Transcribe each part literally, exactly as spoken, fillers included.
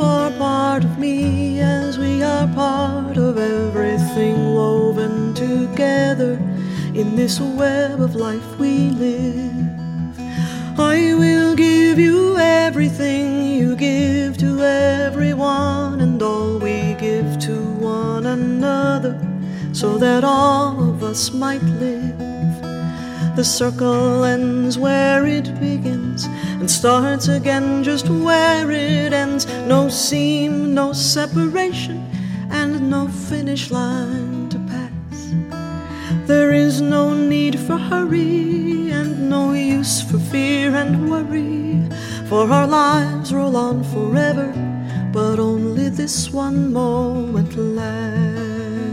are part of me, as we are part of everything woven together in this web of life we live. I will give you everything you give to everyone, and all we give to one another, so that all of us might live. The circle ends where it begins and starts again just where it ends. No seam, no separation, and no finish line to pass. There is no need for hurry and no use for fear and worry, for our lives roll on forever, but only this one moment lasts.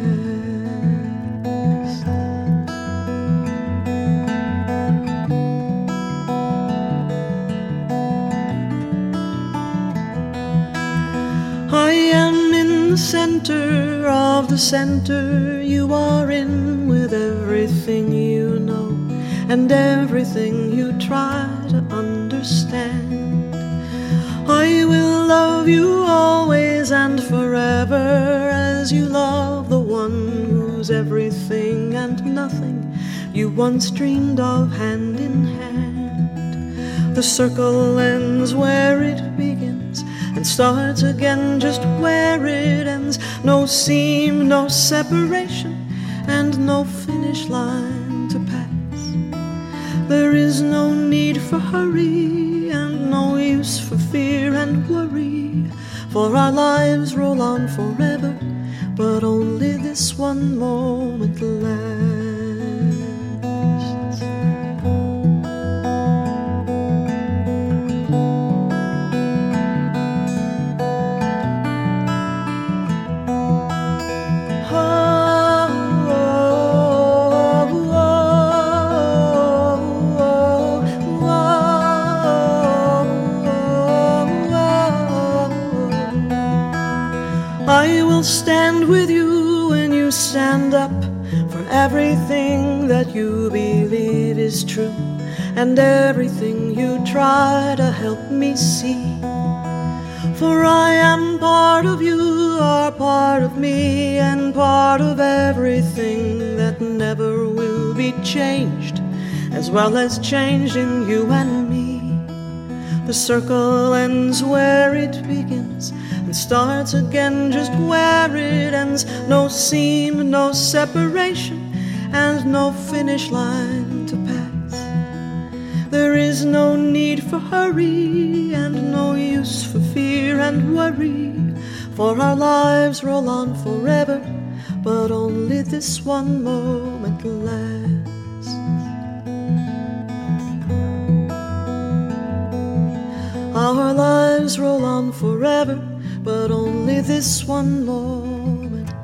I am in the center of the center you are in, with everything you know and everything you try to understand. I will love you always and forever, as you love the one who's everything and nothing you once dreamed of hand in hand. The circle ends where it begins and starts again just where it ends. No seam, no separation, and no finish line to pass. There is no need for hurry and no use for fear and worry, for our lives roll on forever, but only this one moment lasts. I will stand with you when you stand up for everything that you believe is true, and everything you try to help me see. For I am part of you, are part of me, and part of everything that never will be changed, as well as changing you and me. The circle ends where it begins and starts again just where it ends. No seam, no separation, and no finish line to pass. There is no need for hurry and no use for fear and worry, for our lives roll on forever, but only this one moment lasts. Our lives roll on forever, but only this one moment